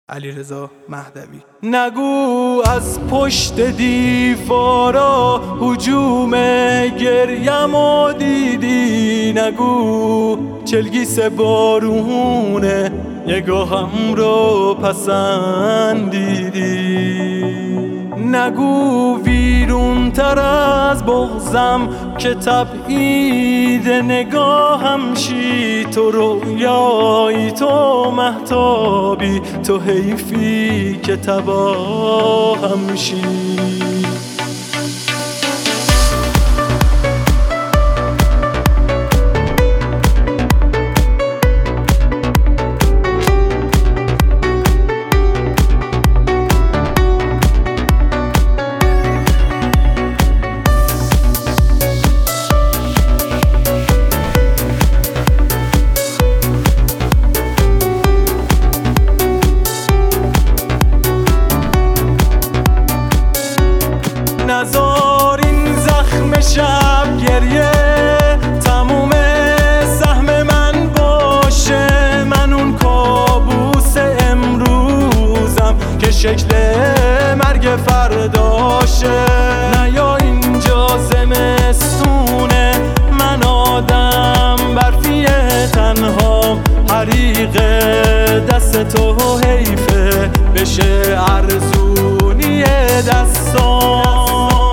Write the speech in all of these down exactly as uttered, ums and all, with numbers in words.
علیرضا مهدوی. نگو از پشت دیوارا هجوم گریم و دیدی، نگو چلگیس بارونه نگاهم رو پسندیدی، نگو ویرون تر از بغضم که تبعید نگاهم شی، تو رویایی تو مهتابی، تو حیفی که تباهم شی. نزار این زخم شب گریه تموم سهم من باشه، من اون کابوس امروزم که شکل مرگ فرداشه. نیا اینجا زمستونه، من آدم برفیه تنها، حریق دست تو حیفه بشه ارزونی دستان.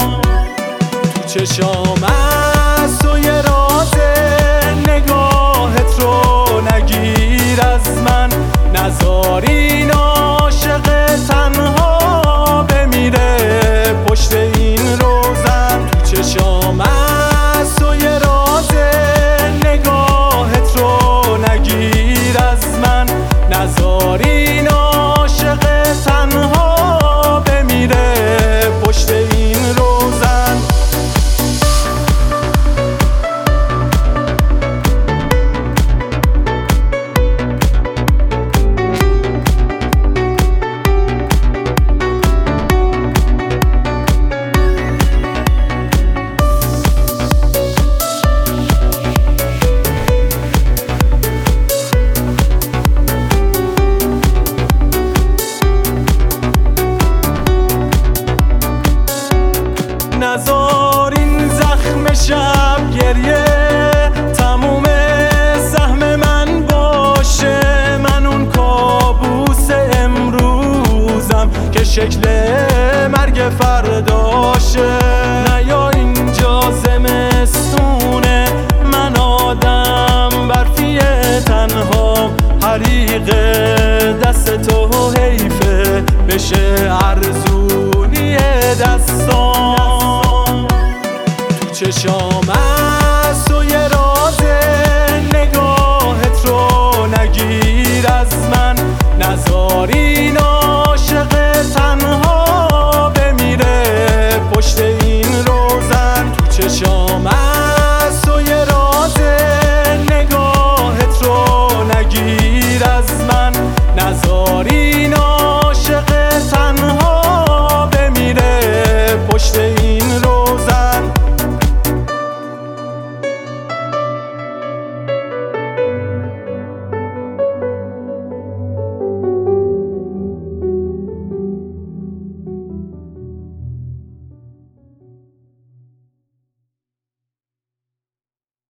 چشام از تو یه راز نگاهت رو نگیر از من، نذار این عاشق تنها بمیره پشت این روزن. تو چشام از تو یه راز نگاهت رو نگیر از من، نذار این عاشق تنها بمیره پشت این روزن. نزار این زخم شب گریه تموم سهم من باشه، من اون کابوس امروزم که شکل مرگ فرداشه. نیا اینجا زمستونه، من آدم برفیه تنها، حریق دست تو حیفه بشه ارزونی دستان. چشام از تو یه راز نگاهت رو نگیر از من، نذار این